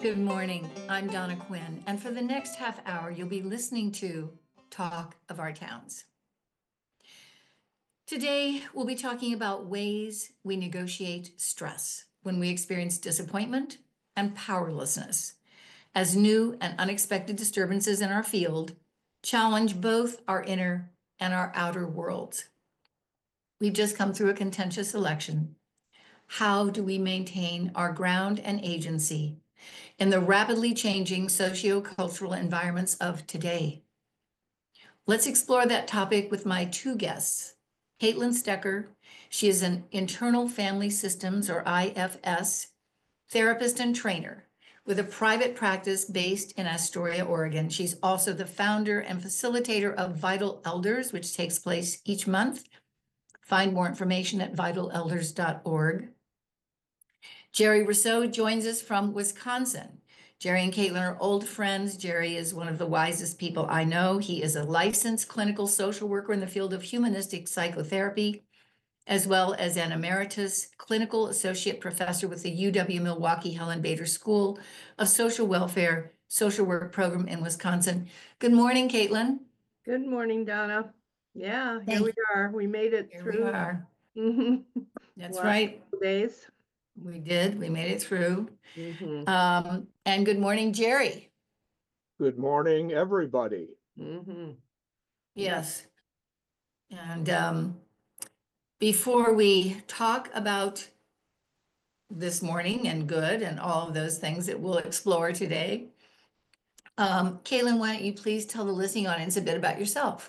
Good morning. I'm Donna Quinn, and for the next half hour, you'll be listening to Talk of Our Towns. Today, we'll be talking about ways we negotiate stress when we experience disappointment and powerlessness, as new and unexpected disturbances in our field challenge both our inner and our outer worlds. We've just come through a contentious election. How do we maintain our ground and agency in the rapidly changing socio-cultural environments of today? Let's explore that topic with my two guests. Caitlin Stecker, she is an internal family systems, or IFS, therapist and trainer with a private practice based in Astoria, Oregon. She's also the founder and facilitator of Vital Elders, which takes place each month. Find more information at vitalelders.org. Jerry Rousseau joins us from Wisconsin. Jerry and Caitlin are old friends. Jerry is one of the wisest people I know. He is a licensed clinical social worker in the field of humanistic psychotherapy, as well as an emeritus clinical associate professor with the UW-Milwaukee Helen Bader School of Social Welfare Social Work Program in Wisconsin. Good morning, Caitlin. Good morning, Donna. Yeah, here Thank we are. We made it Here through. we are. That's last right. couple days. We did. We made it through. Mhm. And good morning, Jerry. Good morning, everybody. Mhm. Yes. And before we talk about this morning and good and all of those things that we'll explore today, Caitlin, why don't you please tell the listening audience a bit about yourself?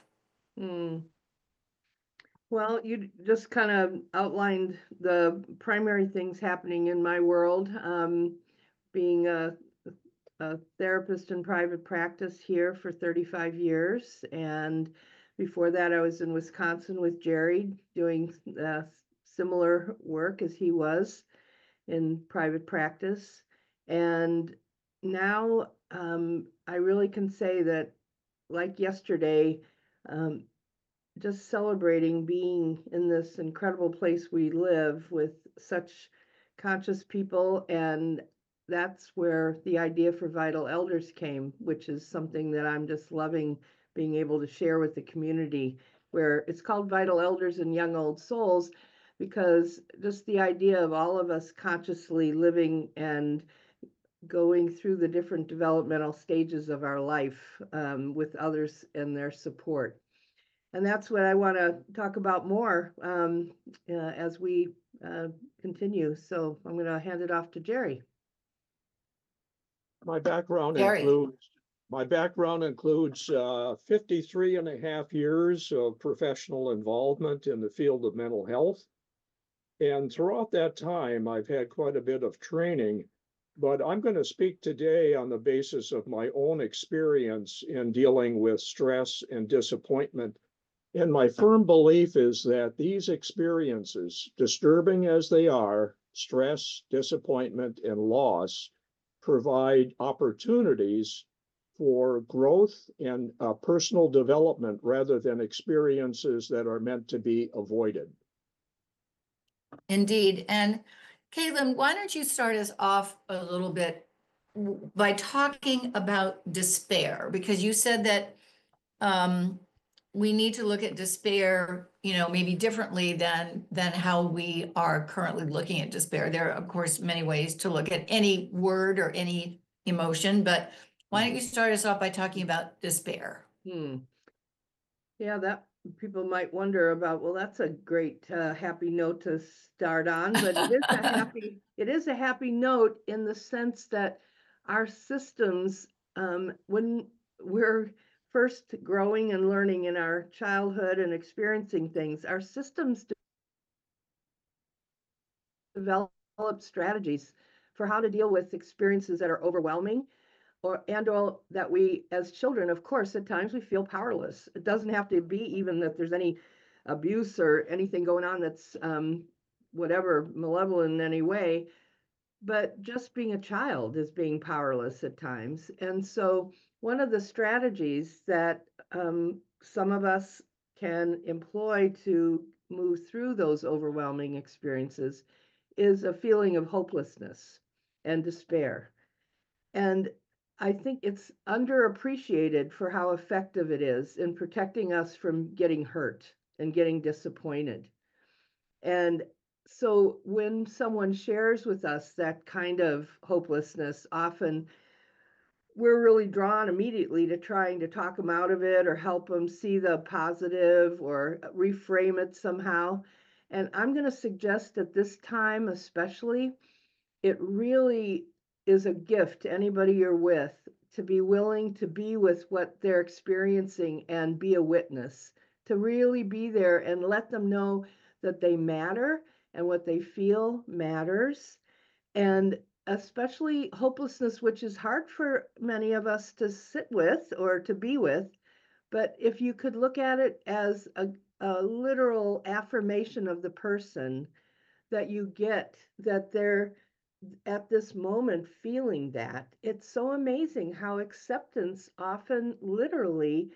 Well, you just kind of outlined the primary things happening in my world. Being a therapist in private practice here for 35 years. And before that, I was in Wisconsin with Jerry doing similar work as he was in private practice. And now I really can say that, like yesterday, just celebrating being in this incredible place we live with such conscious people. And that's where the idea for Vital Elders came, which is something that I'm just loving being able to share with the community, where it's called Vital Elders and Young Old Souls, because just the idea of all of us consciously living and going through the different developmental stages of our life with others and their support. And that's what I want to talk about more as we continue. So I'm going to hand it off to Jerry. My background Jerry. includes 53 and a half years of professional involvement in the field of mental health. And throughout that time, I've had quite a bit of training, but I'm going to speak today on the basis of my own experience in dealing with stress and disappointment. And my firm belief is that these experiences, disturbing as they are, stress, disappointment, and loss, provide opportunities for growth and personal development rather than experiences that are meant to be avoided. Indeed. And Caitlin, why don't you start us off a little bit by talking about despair? Because you said that we need to look at despair, maybe differently than how we are currently looking at despair. There are, of course, many ways to look at any word or any emotion, but why don't you start us off by talking about despair? Yeah, that people might wonder about, well, that's a great happy note to start on, but it is a happy note in the sense that our systems, when we're first growing and learning in our childhood and experiencing things, our systems develop strategies for how to deal with experiences that are overwhelming, or that we, as children, of course, at times we feel powerless. It doesn't have to be even that there's any abuse or anything going on that's whatever, malevolent in any way, but just being a child is being powerless at times. And so one of the strategies that some of us can employ to move through those overwhelming experiences is a feeling of hopelessness and despair. And I think it's underappreciated for how effective it is in protecting us from getting hurt and getting disappointed. And so when someone shares with us that kind of hopelessness, often we're really drawn immediately to trying to talk them out of it or help them see the positive or reframe it somehow. And I'm going to suggest at this time, especially, it really is a gift to anybody you're with to be willing to be with what they're experiencing and be a witness, to really be there and let them know that they matter and what they feel matters. And especially hopelessness, which is hard for many of us to sit with or to be with. But if you could look at it as a literal affirmation of the person, that you get that they're at this moment feeling that, it's so amazing how acceptance often literally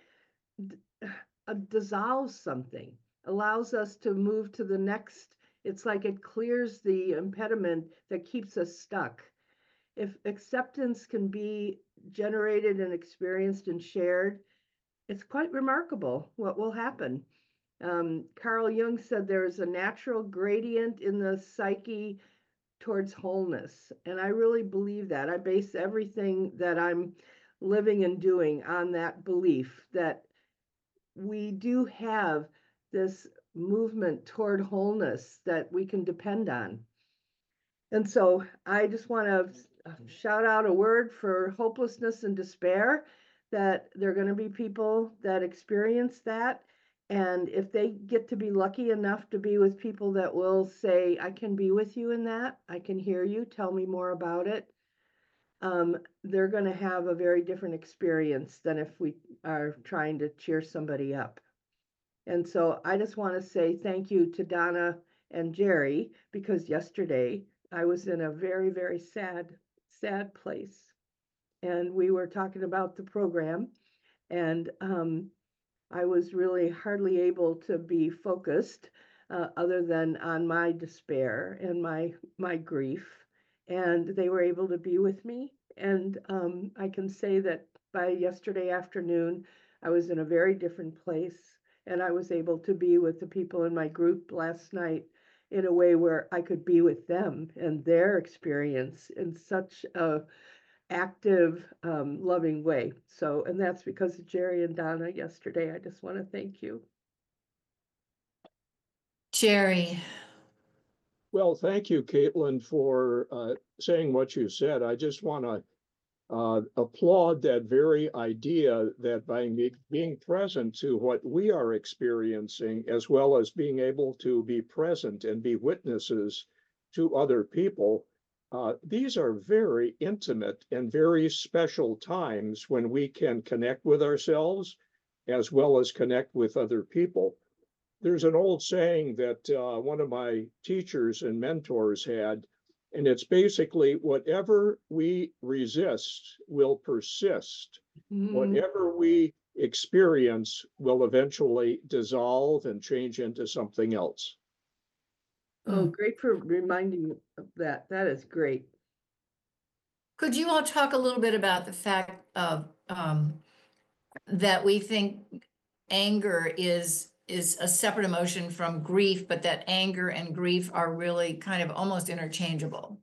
dissolves something, allows us to move to the next. It's like it clears the impediment that keeps us stuck. If acceptance can be generated and experienced and shared, it's quite remarkable what will happen. Carl Jung said there is a natural gradient in the psyche towards wholeness. And I really believe that. I base everything that I'm living and doing on that belief that we do have this movement toward wholeness that we can depend on. And so I just want to shout out a word for hopelessness and despair, that there are going to be people that experience that. And if they get to be lucky enough to be with people that will say, I can be with you in that, I can hear you, tell me more about it, they're going to have a very different experience than if we are trying to cheer somebody up. And so I just want to say thank you to Donna and Jerry, because yesterday I was in a very, very sad, sad place. And we were talking about the program, and I was really hardly able to be focused other than on my despair and my grief. And they were able to be with me. And I can say that by yesterday afternoon, I was in a very different place. And I was able to be with the people in my group last night in a way where I could be with them and their experience in such a active, loving way. So, and that's because of Jerry and Donna yesterday. I just want to thank you. Jerry, Well, thank you, Caitlin, for saying what you said. I just want to applaud that very idea that by being present to what we are experiencing, as well as being able to be present and be witnesses to other people, these are very intimate and very special times when we can connect with ourselves as well as connect with other people. There's an old saying that one of my teachers and mentors had, and it's basically whatever we resist will persist. Whatever we experience will eventually dissolve and change into something else. Oh, great for reminding me of that. That is great. could you all talk a little bit about the fact of that we think anger is a separate emotion from grief, but that anger and grief are really kind of almost interchangeable?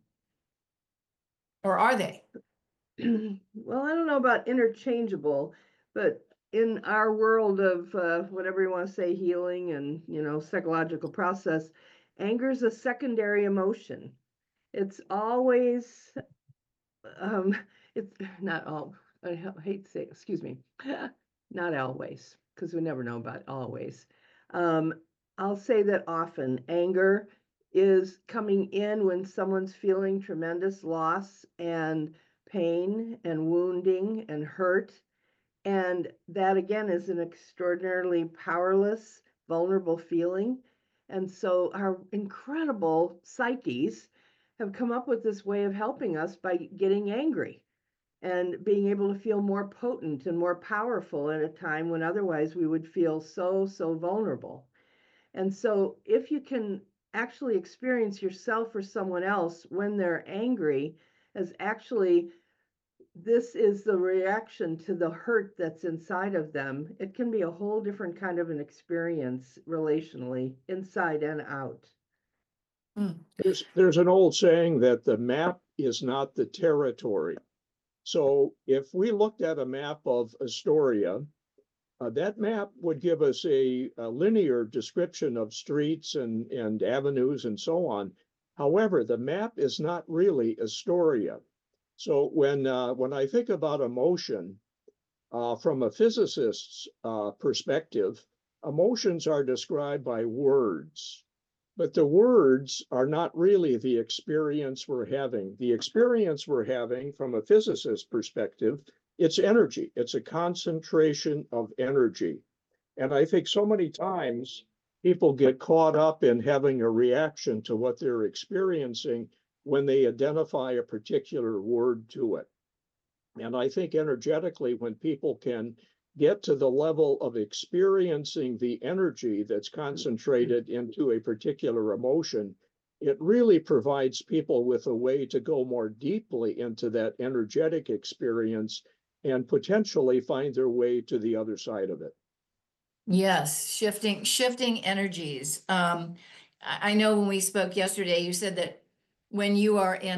Or are they? Well, I don't know about interchangeable, but in our world of whatever you want to say, healing and, psychological process, anger is a secondary emotion. It's always, it's not all, I hate to say, excuse me, not always, because we never know about always. I'll say that often anger is coming in when someone's feeling tremendous loss and pain and wounding and hurt. And that again is an extraordinarily powerless, vulnerable feeling. And so our incredible psyches have come up with this way of helping us by getting angry and being able to feel more potent and more powerful at a time when otherwise we would feel so, so vulnerable. And so if you can actually experience yourself or someone else when they're angry as actually this is the reaction to the hurt that's inside of them. It can be a whole different kind of an experience relationally, inside and out. There's an old saying that the map is not the territory. So if we looked at a map of Astoria, that map would give us a linear description of streets and avenues and so on. However, the map is not really Astoria. So when I think about emotion, from a physicist's perspective, emotions are described by words. But the words are not really the experience we're having. The experience we're having from a physicist's perspective, it's energy. It's a concentration of energy. And I think so many times people get caught up in having a reaction to what they're experiencing when they identify a particular word to it. And I think energetically, when people can get to the level of experiencing the energy that's concentrated into a particular emotion, it really provides people with a way to go more deeply into that energetic experience and potentially find their way to the other side of it. Yes, shifting energies. I know when we spoke yesterday, you said that when you are in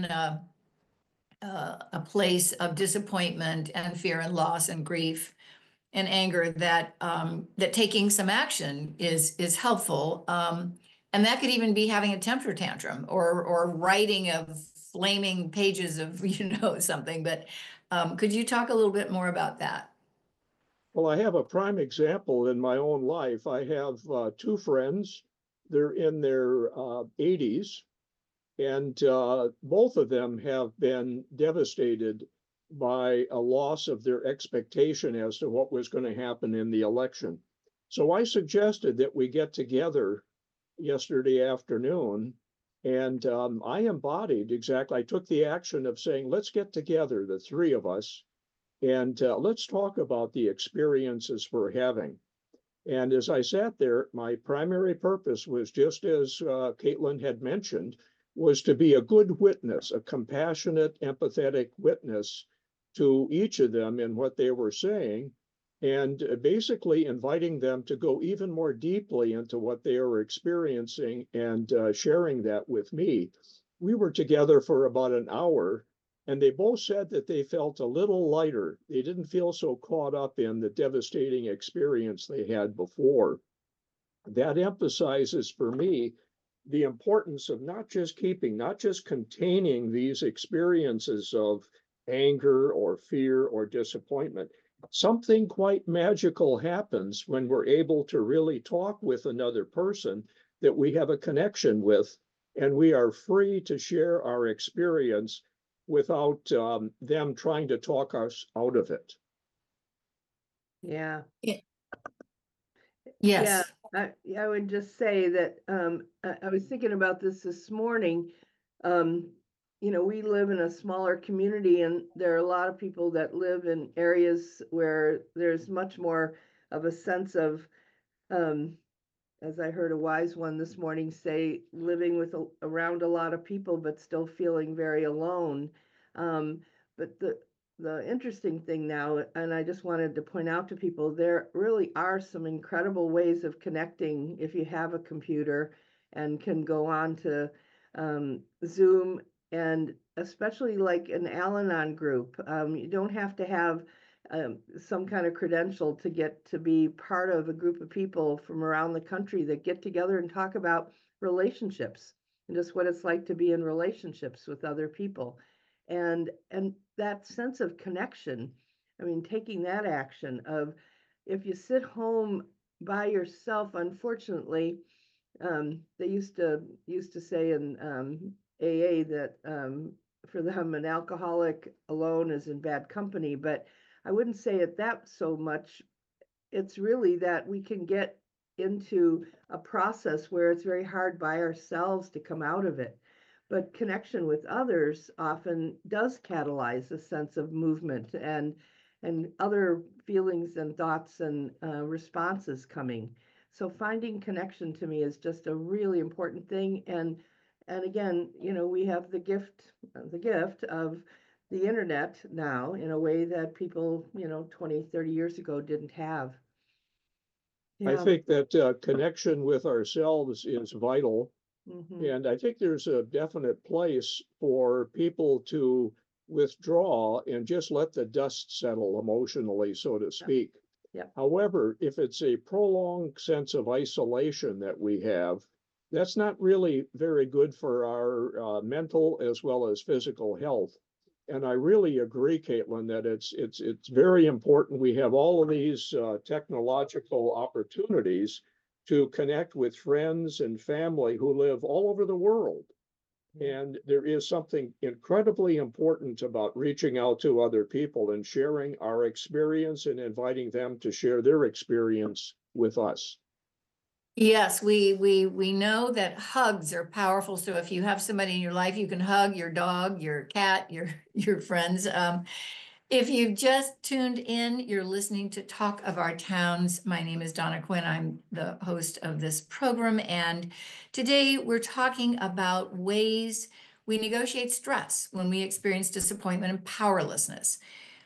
a place of disappointment and fear and loss and grief and anger, that that taking some action is helpful. And that could even be having a temper tantrum or writing of flaming pages of something. But could you talk a little bit more about that? Well, I have a prime example in my own life. I have two friends. They're in their 80s, and both of them have been devastated by a loss of their expectation as to what was going to happen in the election. So I suggested that we get together yesterday afternoon, and I embodied exactly, I took the action of saying, let's get together, the three of us, and let's talk about the experiences we're having. And as I sat there, my primary purpose was, just as Caitlin had mentioned, was to be a good witness, a compassionate, empathetic witness to each of them in what they were saying, and basically inviting them to go even more deeply into what they were experiencing and sharing that with me. We were together for about an hour, and they both said that they felt a little lighter. They didn't feel so caught up in the devastating experience they had before. That emphasizes for me the importance of not just containing these experiences of anger or fear or disappointment. Something quite magical happens when we're able to really talk with another person that we have a connection with, and we are free to share our experience without them trying to talk us out of it. Yeah. Yeah. Yeah, Yes. I would just say that I was thinking about this morning. Um, we live in a smaller community, and there are a lot of people that live in areas where there's much more of a sense of, as I heard a wise one this morning say, living around a lot of people, but still feeling very alone. But the interesting thing now, and I just wanted to point out to people, there really are some incredible ways of connecting if you have a computer and can go on to Zoom, and especially like an Al-Anon group. You don't have to have some kind of credential to get to be part of a group of people from around the country that get together and talk about relationships and just what it's like to be in relationships with other people. And that sense of connection, I mean, taking that action of, if you sit home by yourself, unfortunately, they used to say in AA that for them, an alcoholic alone is in bad company, but I wouldn't say it that so much. It's really that we can get into a process where it's very hard by ourselves to come out of it. But connection with others often does catalyze a sense of movement and other feelings and thoughts and responses coming. So finding connection to me is just a really important thing. And again, we have the gift of the internet now in a way that people, 20, 30 years ago didn't have. I Yeah. think that connection with ourselves is vital. Mhm. And I think there's a definite place for people to withdraw and just let the dust settle emotionally, so to speak. Yep. However, if it's a prolonged sense of isolation that we have, that's not really very good for our mental as well as physical health. And I really agree, Caitlin, that it's very important. We have all of these technological opportunities to connect with friends and family who live all over the world. And there is something incredibly important about reaching out to other people and sharing our experience and inviting them to share their experience with us. Yes, we know that hugs are powerful. So if you have somebody in your life, you can hug your dog, your cat, your friends. If you've just tuned in, you're listening to Talk of Our Towns. My name is Donna Quinn. I'm the host of this program. And today we're talking about ways we negotiate stress when we experience disappointment and powerlessness.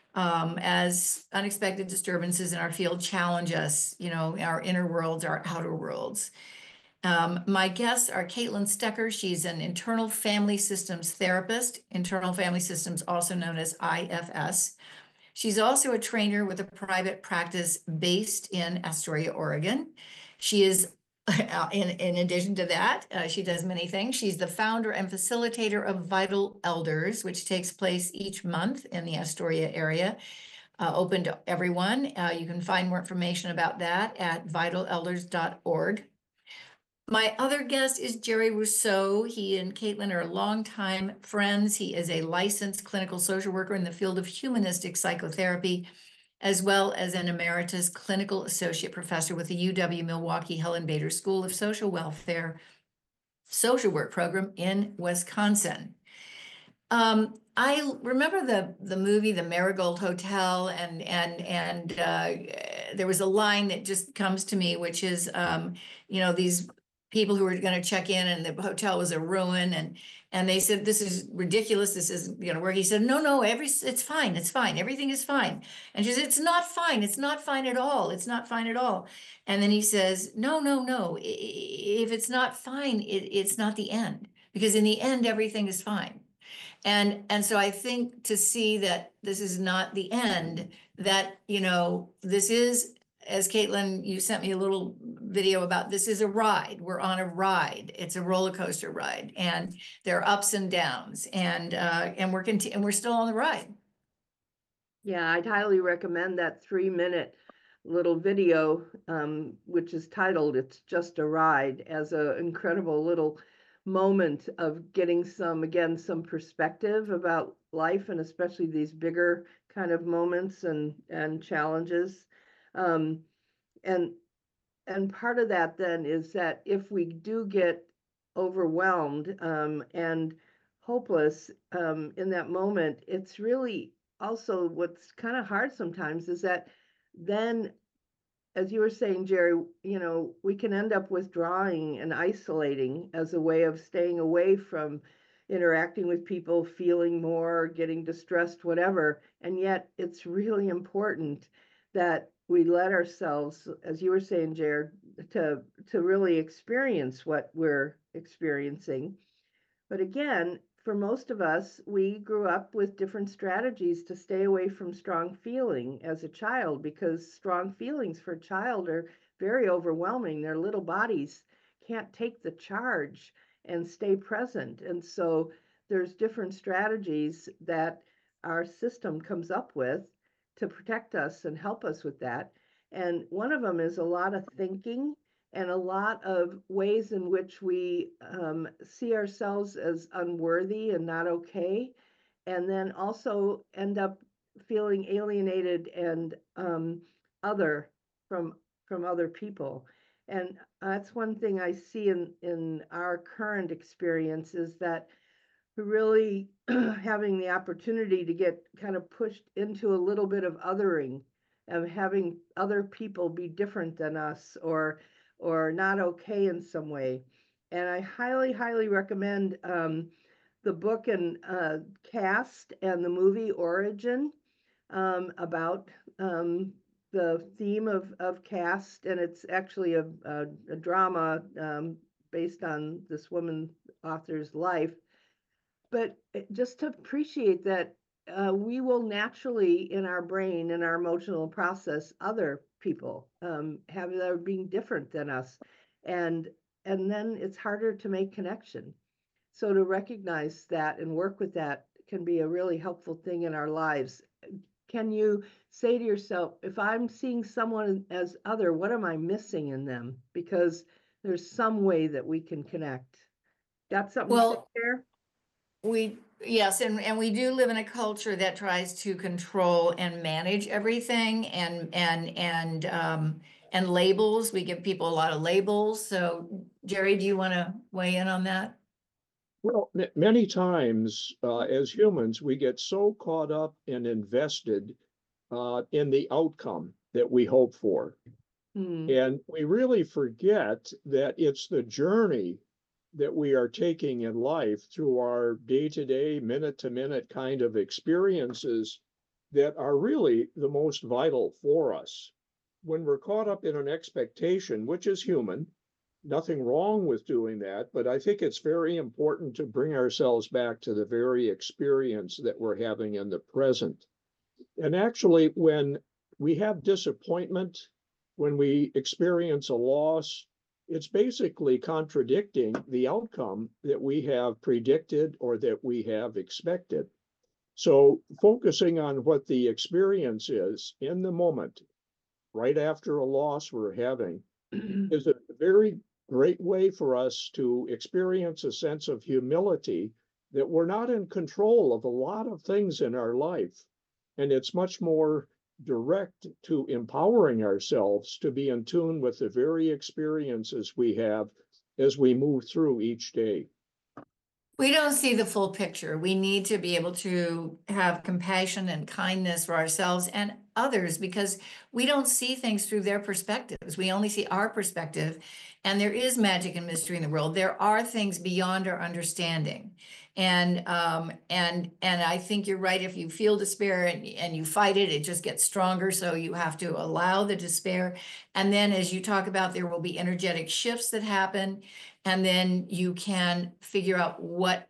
As unexpected disturbances in our field challenge us, our inner worlds, our outer worlds. My guests are Caitlin Stecker. She's an internal family systems therapist, internal family systems, also known as IFS. She's also a trainer with a private practice based in Astoria, Oregon. She is, in addition to that, she does many things. She's the founder and facilitator of Vital Elders, which takes place each month in the Astoria area, open to everyone. You can find more information about that at vitalelders.org. My other guest is Jerry Rousseau. He and Caitlin are longtime friends. He is a licensed clinical social worker in the field of humanistic psychotherapy, as well as an emeritus clinical associate professor with the UW-Milwaukee Helen Bader School of Social Welfare Social Work Program in Wisconsin. I remember the movie The Marigold Hotel, and there was a line that just comes to me, which is these people who were going to check in, and the hotel was a ruin, and they said, "This is ridiculous. This isn't going to work." He said, "No, it's fine. It's fine. Everything is fine." And she said, "It's not fine. It's not fine at all. It's not fine at all." And then he says, "No. If it's not fine, it's not the end, because in the end, everything is fine." And so I think to see that this is not the end, that, this is, as Caitlin, you sent me a little video about, this is a ride. We're on a ride. It's a roller coaster ride, and there are ups and downs, and we're still on the ride. Yeah, I'd highly recommend that 3-minute little video, which is titled "It's Just a Ride," as an incredible little moment of getting some perspective about life, and especially these bigger kind of moments and challenges. Um, and and part of that then is that if we do get overwhelmed and hopeless in that moment, it's really also what's kind of hard sometimes is that then, as you were saying, Jerry, we can end up withdrawing and isolating as a way of staying away from interacting with people, feeling more, getting distressed, whatever. And yet it's really important that we let ourselves, as you were saying, Jared, to really experience what we're experiencing. But again, for most of us, we grew up with different strategies to stay away from strong feeling as a child, because strong feelings for a child are very overwhelming. Their little bodies can't take the charge and stay present. And so there's different strategies that our system comes up with to protect us and help us with that. And one of them is a lot of thinking and a lot of ways in which we see ourselves as unworthy and not okay, and then also end up feeling alienated and other from other people. And that's one thing I see in our current experience, is that we're really having the opportunity to get kind of pushed into a little bit of othering, of having other people be different than us, or not okay in some way. And I highly recommend the book and cast and the movie Origin, about the theme of caste, and it's actually a drama based on this woman author's life. But just to appreciate that we will naturally in our brain and our emotional process other people have that are being different than us, and then it's harder to make connection. So to recognize that and work with that can be a really helpful thing in our lives. Can you say to yourself, if I'm seeing someone as other, what am I missing in them? Because there's some way that we can connect. Got something to say Well, there? yes, and we do live in a culture that tries to control and manage everything and labels. We give people a lot of labels. So Jerry, do you want to weigh in on that? Well, many times as humans, we get so caught up and invested in the outcome that we hope for. And we really forget that it's the journey that we are taking in life through our day-to-day, minute-to-minute kind of experiences that are really the most vital for us. When we're caught up in an expectation, which is human, nothing wrong with doing that, but I think it's very important to bring ourselves back to the very experience that we're having in the present. And actually, when we have disappointment, when we experience a loss, it's basically contradicting the outcome that we have predicted or that we have expected. So focusing on what the experience is in the moment, right after a loss we're having, is a very great way for us to experience a sense of humility that we're not in control of a lot of things in our life. And it's much more direct to empowering ourselves to be in tune with the very experiences we have as we move through each day. We don't see the full picture. We need to be able to have compassion and kindness for ourselves and others because we don't see things through their perspectives. We only see our perspective. And there is magic and mystery in the world. There are things beyond our understanding. And I think you're right. If you feel despair and you fight it, it just gets stronger. So you have to allow the despair. And then as you talk about, there will be energetic shifts that happen. And then you can figure out what,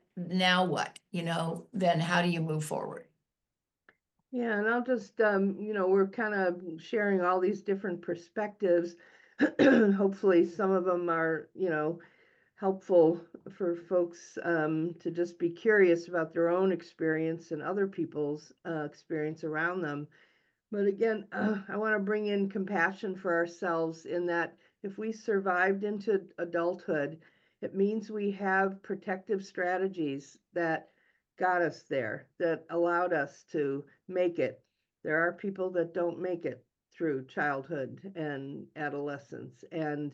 then how do you move forward? Yeah, and I'll just, we're kind of sharing all these different perspectives. Hopefully, some of them are, helpful for folks to just be curious about their own experience and other people's experience around them. But again, I want to bring in compassion for ourselves in that if we survived into adulthood, it means we have protective strategies that got us there, that allowed us to make it. There are people that don't make it through childhood and adolescence.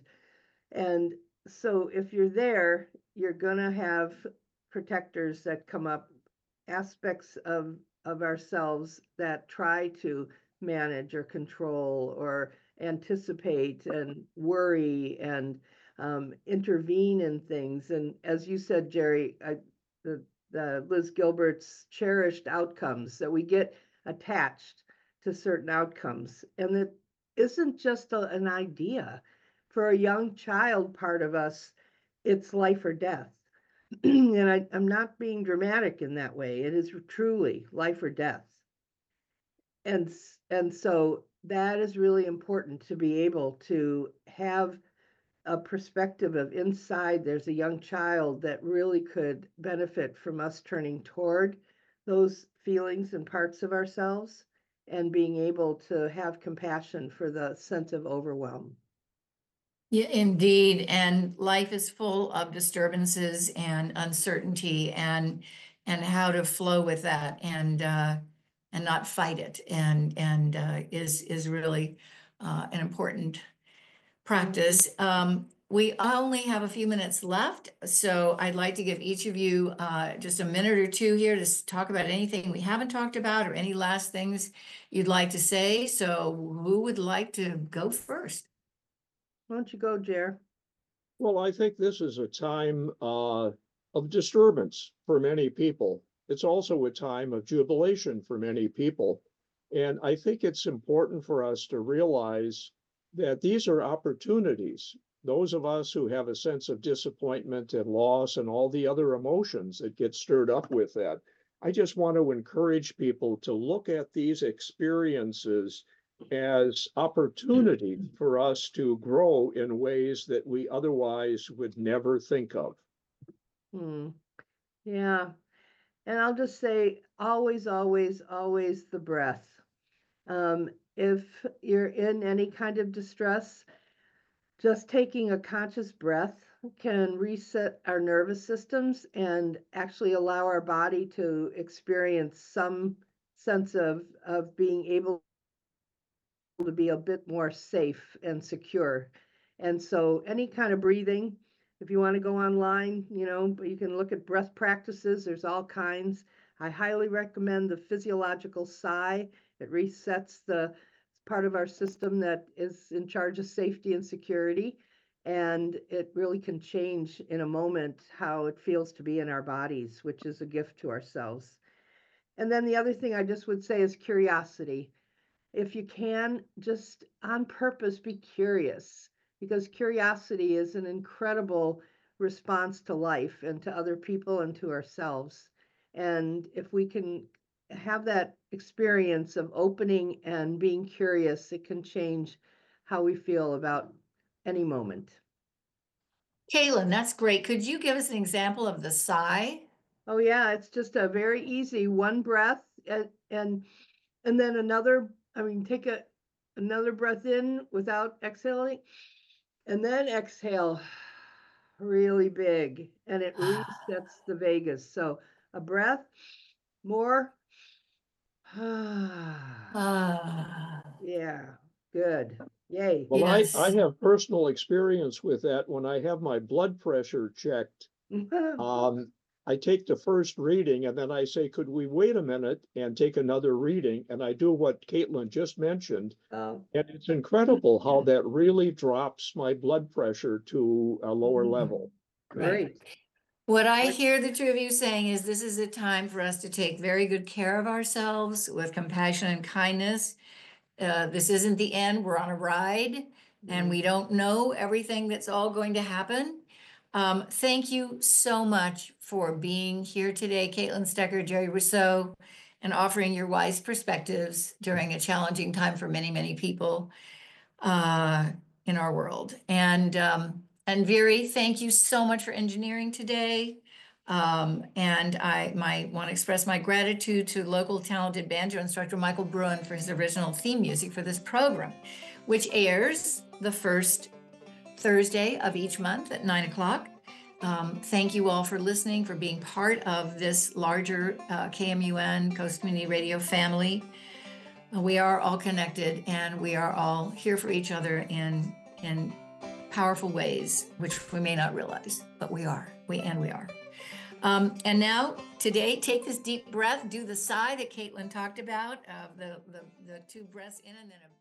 And so if you're there, you're gonna have protectors that come up, aspects of ourselves that try to manage or control or anticipate and worry and intervene in things. And as you said, Jerry, the Liz Gilbert's cherished outcomes, that we get attached to certain outcomes. And it isn't just an idea. For a young child part of us, it's life or death. And I'm not being dramatic in that way. It is truly life or death. And so that is really important to be able to have a perspective of inside there's a young child that really could benefit from us turning toward those feelings and parts of ourselves and being able to have compassion for the sense of overwhelm. Yeah, indeed. And life is full of disturbances and uncertainty and how to flow with that and not fight it and is really an important practice. We only have a few minutes left, so I'd like to give each of you just a minute or two here to talk about anything we haven't talked about or any last things you'd like to say. So who would like to go first? Why don't you go, Jer? Well, I think this is a time of disturbance for many people. It's also a time of jubilation for many people. And I think it's important for us to realize that these are opportunities. Those of us who have a sense of disappointment and loss and all the other emotions that get stirred up with that, I just want to encourage people to look at these experiences as opportunity for us to grow in ways that we otherwise would never think of. Hmm. Yeah. And I'll just say, always, always, always the breath. If you're in any kind of distress, just taking a conscious breath can reset our nervous systems and actually allow our body to experience some sense of being able to be a bit more safe and secure. And so any kind of breathing, if you want to go online, you can look at breath practices. There's all kinds. I highly recommend the physiological sigh. It resets the part of our system that is in charge of safety and security. And it really can change in a moment how it feels to be in our bodies, which is a gift to ourselves. And then the other thing I just would say is curiosity. If you can, just on purpose be curious, because curiosity is an incredible response to life and to other people and to ourselves. And if we can have that experience of opening and being curious, it can change how we feel about any moment. Caitlin, that's great. Could you give us an example of the sigh? Oh yeah, it's just a very easy one breath and then another, take another breath in without exhaling, and then exhale really big, and it resets the vagus. So a breath, more. Ah, Yeah, good. Yay. Well, I yes. have personal experience with that. When I have my blood pressure checked, I take the first reading and then I say, could we wait a minute and take another reading? And I do what Caitlin just mentioned. Oh, And it's incredible how that really drops my blood pressure to a lower level. great. What I hear the two of you saying is this is a time for us to take very good care of ourselves with compassion and kindness. This isn't the end. We're on a ride and we don't know everything that's all going to happen. Thank you so much for being here today, Caitlin Stecker, Jerry Rousseau, and offering your wise perspectives during a challenging time for many, many people in our world. And Viri, thank you so much for engineering today. And I want to express my gratitude to local talented banjo instructor Michael Bruin for his original theme music for this program, which airs the first Thursday of each month at 9 o'clock. Thank you all for listening, for being part of this larger KMUN Coast Community Radio family. We are all connected and we are all here for each other in powerful ways, which we may not realize, but we are. We are. And now, today, take this deep breath, do the sigh that Caitlin talked about, the two breaths in and then a